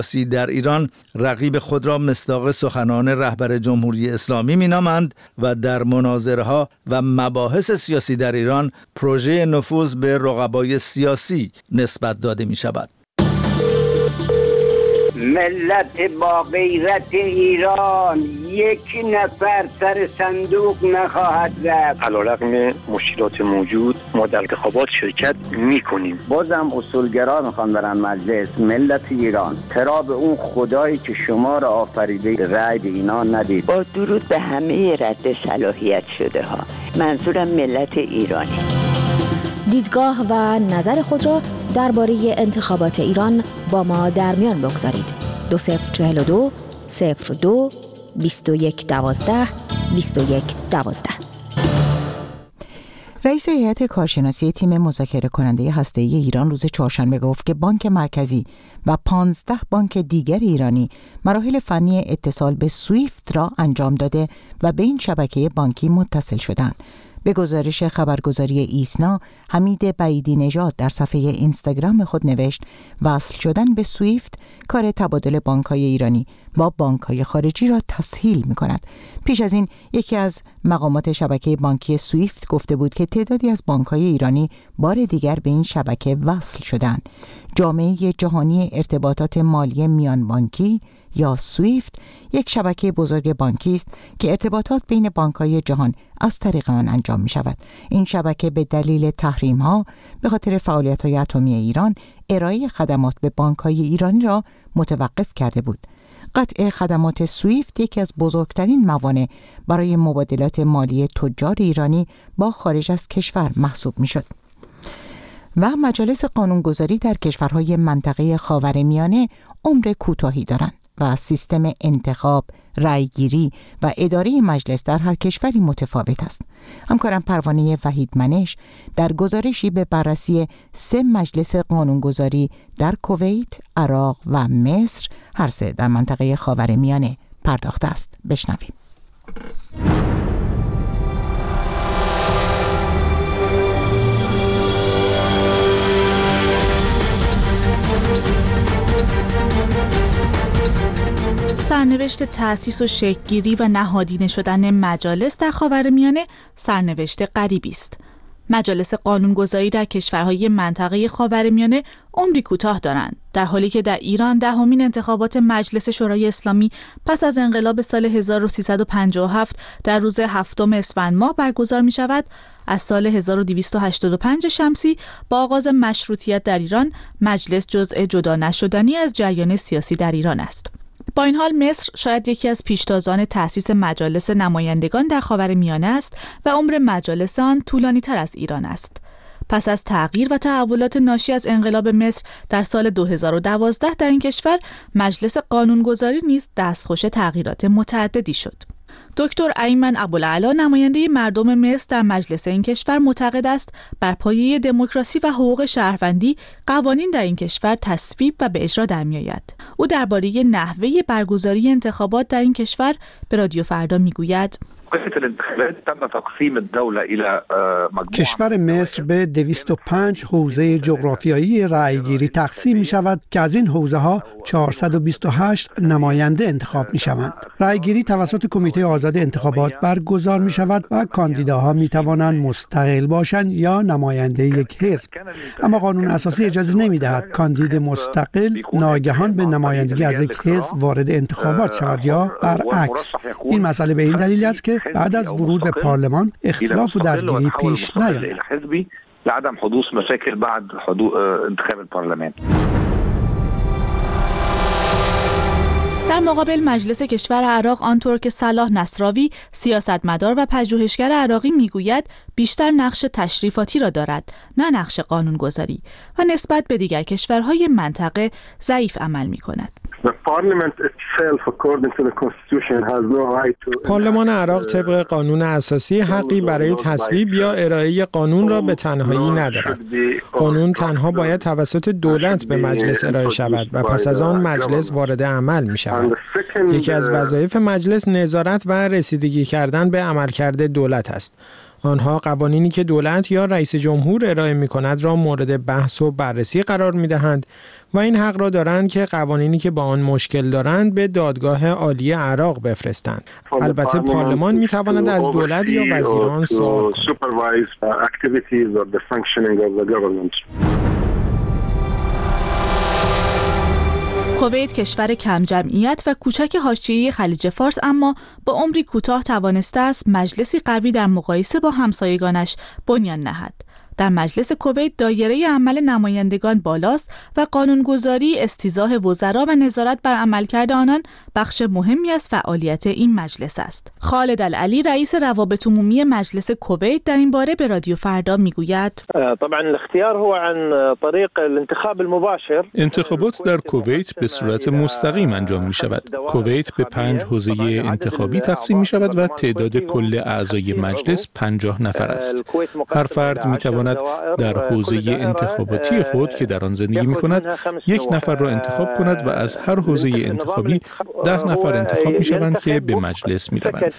در ایران رقیب خود را مصداق سخنان رهبر جمهوری اسلامی مینامند و در مناظره‌ها و مباحث سیاسی در ایران پروژه نفوذ به رقبای سیاسی نسبت داده می‌شود. ملت با غیرت ایران یک نفر سر صندوق نخواهد رفت. علیرغم مشکلات موجود ما در انتخابات شرکت میکنیم. بازم اصولگرا میخوان برن مجلس. ملت ایران چرا به اون خدایی که شما را آفریده رأی به اینا ندید؟ با درود به همه رد صلاحیت شده ها، منظورم ملت ایرانی. دیدگاه و نظر خود را درباره انتخابات ایران با ما در میان بگذارید. 2042 02 21 12 21 12. رئیس هیئت کارشناسی تیم مذاکره کننده هسته‌ای ایران روز چهارشنبه گفت که بانک مرکزی و 15 بانک دیگر ایرانی مراحل فنی اتصال به سویفت را انجام داده و به این شبکه بانکی متصل شدند. به گزارش خبرگزاری ایسنا، حمید بعیدی نژاد در صفحه اینستاگرام خود نوشت وصل شدن به سویفت کار تبادل بانک‌های ایرانی با بانک‌های خارجی را تسهیل می‌کند. پیش از این یکی از مقامات شبکه بانکی سویفت گفته بود که تعدادی از بانک‌های ایرانی بار دیگر به این شبکه وصل شدند. جامعه جهانی ارتباطات مالی میان بانکی یا سویفت یک شبکه بزرگ بانکی است که ارتباطات بین بانک‌های جهان از طریق آن انجام می‌شود. این شبکه به دلیل تحریم‌ها به خاطر فعالیت‌های اتمی ایران ارائه خدمات به بانک‌های ایرانی را متوقف کرده بود. قطع خدمات سویفت یکی از بزرگترین موانع برای مبادلات مالی تجار ایرانی با خارج از کشور محسوب می‌شد. و مجالس قانونگذاری در کشورهای منطقه خاورمیانه عمر کوتاهی دارند و سیستم انتخاب، رأیگیری و اداره مجلس در هر کشوری متفاوت است. همکارم پروانه وحید منش در گزارشی به بررسی 3 مجلس قانونگذاری در کویت، عراق و مصر، هر سه در منطقه خاورمیانه پرداخته است. بشنویم. سرنوشت تأسیس و شکل‌گیری و نهادینه شدن مجالس در خاورمیانه سرنوشت غریبی است. مجالس قانونگذاری در کشورهای منطقه خاورمیانه عمری کوتاه دارند، در حالی که در ایران 10مین انتخابات مجلس شورای اسلامی پس از انقلاب سال 1357 در روز 7 اسفند ماه برگزار می شود. از سال 1285 شمسی با آغاز مشروطیت در ایران، مجلس جزء جدا نشدنی از جریان سیاسی در ایران است. با این حال مصر شاید یکی از پیشتازان تأسیس مجالس نمایندگان در خاورمیانه است و عمر مجالس آن طولانی‌تر از ایران است. پس از تغییر و تحولات ناشی از انقلاب مصر در سال 2012 در این کشور، مجلس قانونگذاری نیز دستخوش تغییرات متعددی شد. دکتر ایمن ابوالعلا، نماینده مردم مصر در مجلس این کشور، معتقد است بر پایه دموکراسی و حقوق شهروندی قوانین در این کشور تصویب و به اجرا در می‌آید. او درباره نحوه برگزاری انتخابات در این کشور به رادیو فردا می‌گوید: کشور مصر به 205 حوزه جغرافیایی رأیگیری تقسیم می شود که از این حوزه ها 428 نماینده انتخاب می شوند. رأیگیری توسط کمیته آزاد انتخابات برگزار می شود و کاندیداها می توانند مستقل باشند یا نماینده یک حزب. اما قانون اساسی اجازه نمی دهد کاندید مستقل ناگهان به نمایندگی از یک حزب وارد انتخابات شود یا برعکس. این مسئله به این دلیل است که بعد از ورود به پارلمان اختلاف و درگیری پیش نیاید. لعدم حدوث مشاکل بعد انتخاب الپارلمان. در مقابل مجلس کشور عراق، آنطور که صلاح نصراوی، سیاستمدار و پژوهشگر عراقی میگوید، بیشتر نقش تشریفاتی را دارد، نه نقش قانونگذاری، و نسبت به دیگر کشورهای منطقه ضعیف عمل می‌کند. پارلمان عراق طبق قانون اساسی حقی برای تصویب یا ارائه قانون را به تنهایی ندارد. قانون تنها باید توسط دولت به مجلس ارائه شود و پس از آن مجلس وارد عمل می شود. یکی از وظایف مجلس نظارت و رسیدگی کردن به عملکرد دولت است. آنها قوانینی که دولت یا رئیس جمهور ارائه می‌کند را مورد بحث و بررسی قرار می‌دهند و این حق را دارند که قوانینی که با آن مشکل دارند به دادگاه عالی عراق بفرستند. البته پارلمان می‌تواند از دولت یا وزیران سوال کند. کویت کشور کم جمعیت و کوچک حاشیه‌ای خلیج فارس اما با عمری کوتاه توانسته است مجلسی قوی در مقایسه با همسایگانش بنیان نهد. در مجلس کویت دایره عمل نمایندگان بالاست و قانونگذاری، استیضاح وزرا و نظارت بر عملکرد آنان بخش مهمی از فعالیت این مجلس است. خالد العلی رئیس روابط عمومی مجلس کویت در این باره به رادیو فردا میگوید: انتخابات در کویت به صورت مستقیم انجام می شود. کویت به 5 حوزه انتخابی تقسیم می شود و تعداد کل اعضای مجلس 50 نفر است. هر فرد می تواند در حوزه انتخاباتی خود که در آن زندگی می کند 1 نفر را انتخاب کند و از هر حوزه انتخابی 10 نفر انتخاب می شوند که به مجلس می روند.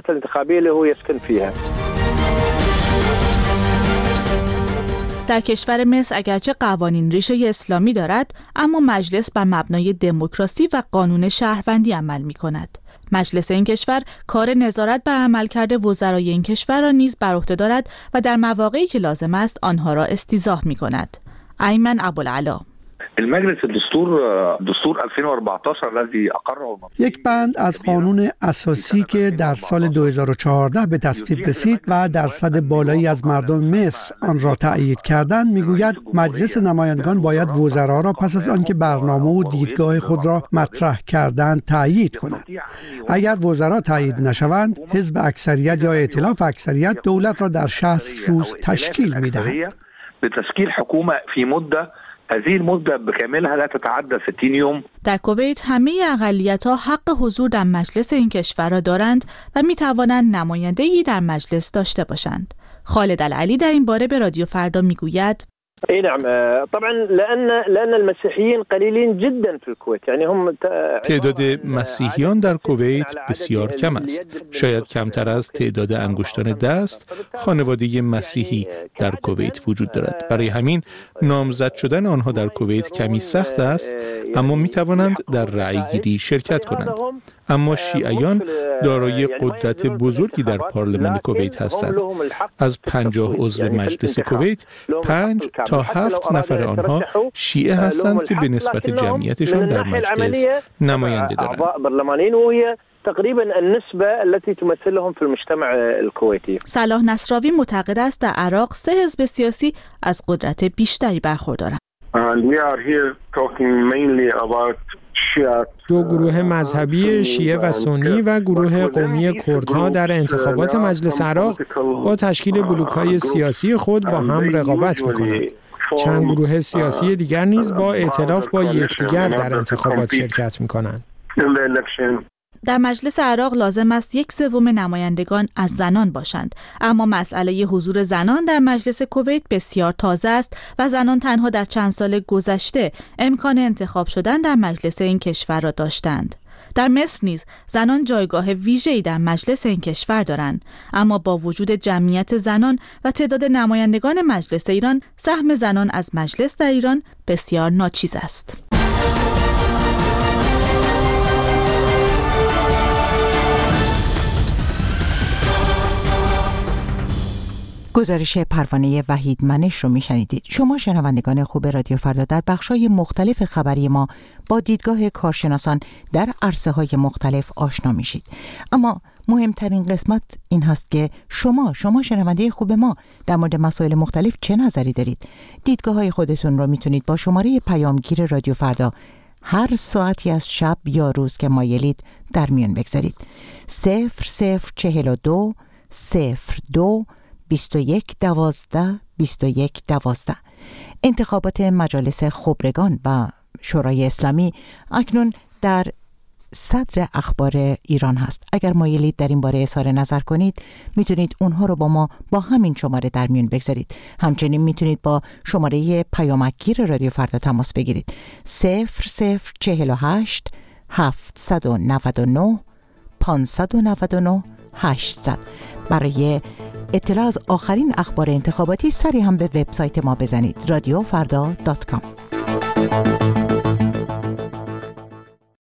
در کشور مصر اگرچه قوانین ریشه اسلامی دارد، اما مجلس بر مبنای دموکراسی و قانون شهروندی عمل می کند. مجلس این کشور کار نظارت بر عملکرد وزرای این کشور را نیز بر عهده دارد و در مواقعی که لازم است آنها را استیضاح می کند. ایمن ابوالعلا: المجلس دستور 2014 الذي اقره یک بند از قانون اساسی که در سال 2014 به تصویب رسید و درصد بالایی از مردم مصر آن را تأیید کردند میگوید مجلس نمایندگان باید وزرا را پس از آنکه برنامه و دیدگاه خود را مطرح کردند تأیید کند. اگر وزرا تأیید نشوند، حزب اکثریت یا ائتلاف اکثریت دولت را در 60 روز تشکیل می‌دهد. به تشکیل حکومت فی مدة هذه المدة بكاملها لا تتعدى 60 يوم. در کویت همه اقلیت‌ها حق حضور در مجلس این کشور را دارند و می‌توانند نماینده‌ای در مجلس داشته باشند. خالد العلی در این باره به رادیو فردا میگوید: نعم طبعا لأن المسيحيين قليلين جدا في الكويت يعني هم تعداد مسیحیان در کویت بسیار کم است، شاید کمتر از تعداد انگشتان دست خانواده مسیحی در کویت وجود دارد. برای همین نامزد شدن آنها در کویت کمی سخت است، اما می توانند در رأی گیری شرکت کنند. اما شیعیان دارای قدرت بزرگی در پارلمان کویت هستند. از 50 عضو مجلس کویت 5 تا 7 نفر آنها شیعه هستند که به نسبت جمعیتشان در مجلس نماینده دارند. تقریبا النسبه التي تمثلهم في المجتمع الكويتي. صلاح نصراوی معتقد است در عراق 3 حزب سیاسی از قدرت بیشتری برخوردارند. دو گروه مذهبی شیعه و سنی و گروه قومی کردها در انتخابات مجلس عراق با تشکیل بلوک‌های سیاسی خود با هم رقابت می‌کنند. چند گروه سیاسی دیگر نیز با ائتلاف با یکدیگر در انتخابات شرکت می‌کنند. در مجلس عراق لازم است 1/3 نمایندگان از زنان باشند، اما مسئله حضور زنان در مجلس کویت بسیار تازه است و زنان تنها در چند سال گذشته امکان انتخاب شدن در مجلس این کشور را داشتند. در مصر نیز زنان جایگاه ویژه‌ای در مجلس این کشور دارند، اما با وجود جمعیت زنان و تعداد نمایندگان مجلس ایران، سهم زنان از مجلس در ایران بسیار ناچیز است. گزارش پروانه وحید منش رو میشنیدید. شما شنوندگان خوب رادیو فردا در بخش‌های مختلف خبری ما با دیدگاه کارشناسان در عرصه‌های مختلف آشنا میشید. اما مهمترین قسمت این هست که شما شنونده خوب ما در مورد مسائل مختلف چه نظری دارید؟ دیدگاه‌های خودتون رو میتونید با شماره پیامگیر رادیو فردا هر ساعتی از شب یا روز که مایلید در میان بگذارید. 0042 02 2112 انتخابات مجالس خبرگان و شورای اسلامی اکنون در صدر اخبار ایران هست. اگر مایلید در این باره اظهار نظر کنید میتونید اونها رو با ما با همین شماره در میون بگذارید. همچنین میتونید با شماره پیامگیر رادیو فردا تماس بگیرید. 0048 799 599 800 برای اطلاع از آخرین اخبار انتخاباتی سری هم به وبسایت ما بزنید. رادیوفردا.com